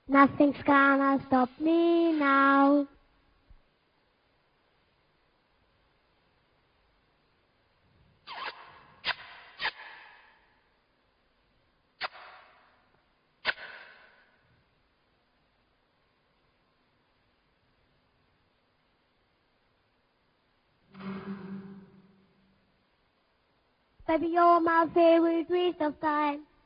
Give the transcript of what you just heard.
Nothing's gonna stop me now. Baby, you're my favorite waste of time.